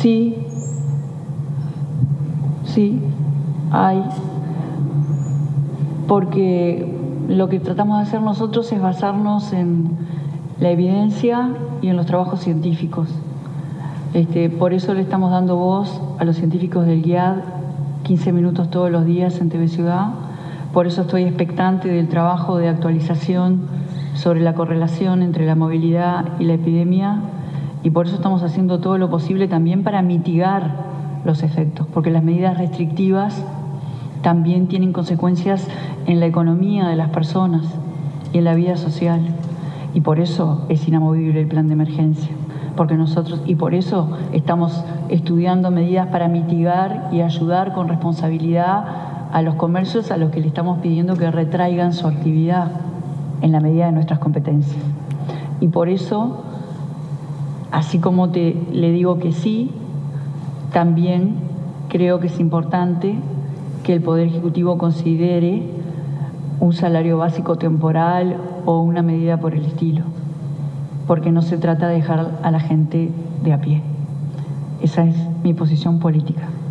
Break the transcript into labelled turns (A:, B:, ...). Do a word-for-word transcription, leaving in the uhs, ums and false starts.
A: Sí, sí, hay, porque lo que tratamos de hacer nosotros es basarnos en la evidencia y en los trabajos científicos. Este, por eso le estamos dando voz a los científicos del G I A D quince minutos todos los días en T V Ciudad. Por eso estoy expectante del trabajo de actualización sobre la correlación entre la movilidad y la epidemia, y por eso estamos haciendo todo lo posible también para mitigar los efectos, porque las medidas restrictivas también tienen consecuencias en la economía de las personas y en la vida social, y por eso es inamovible el plan de emergencia, porque nosotros, y por eso estamos estudiando medidas para mitigar y ayudar con responsabilidad a los comercios a los que le estamos pidiendo que retraigan su actividad en la medida de nuestras competencias. Y por eso, así como te le digo que sí, también creo que es importante que el Poder Ejecutivo considere un salario básico temporal o una medida por el estilo, porque no se trata de dejar a la gente de a pie. Esa es mi posición política.